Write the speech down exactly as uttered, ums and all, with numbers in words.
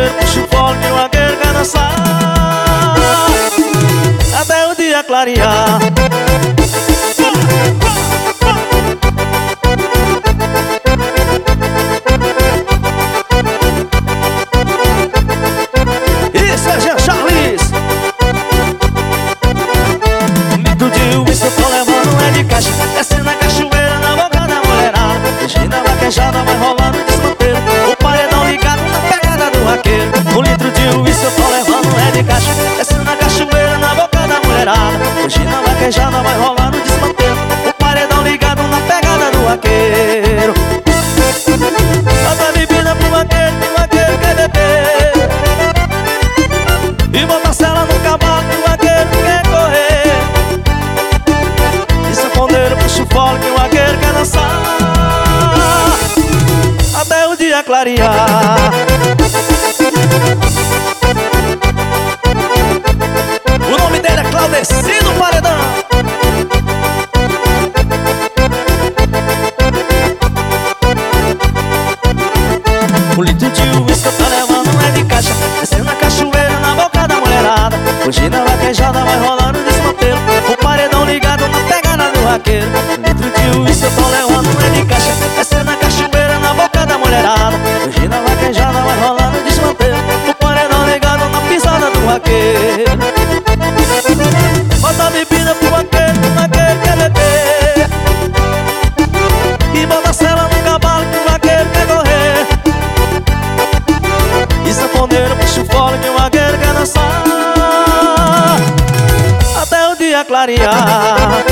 sanfoneiro puxa o fole que o vaqueiro quer dançar até o dia clarear. Isso é Jean Charles. Litro de uísque eu tô levando é de caixa, descendo a cachoeira na boca da mulherada. Regina vaquejada vai rolando desmanteiro, o paredão ligado na pegada do vaqueiro. Um litro de uísque eu tô levando é de caixa, descendo a cachoeira na boca da mulherada. Regina vaquejada vai rolando desmanteiro, o paredão ligado na pegada do vaqueiro. Bota bebida pro vaqueiro que o vaqueiro quer beber, e bota a cela no cavalo que o vaqueiro quer correr. E sanfoneiro puxa o fole que o vaqueiro quer dançar até o dia clarear. O nome dele é Claudecino Paredão. O litro de uísque eu tô levando é de caixa, descendo a cachoeira na boca da mulherada. Hoje na vaquejada vai rolando desmanteiro, o paredão ligado na pegada do vaqueiro. O litro de uísque eu tô levando é de caixa, descendo a cachoeira na boca da mulherada. Hoje na vaquejada vai rolando desmanteiro, o paredão ligado na pisada do vaqueiro. Bota a bebida pro vaqueiro que o vaqueiro quer beber, e bota a cela no cavalo que o vaqueiro quer correr. E sanfoneiro puxa o fole que o vaqueiro quer dançar até o dia clarear.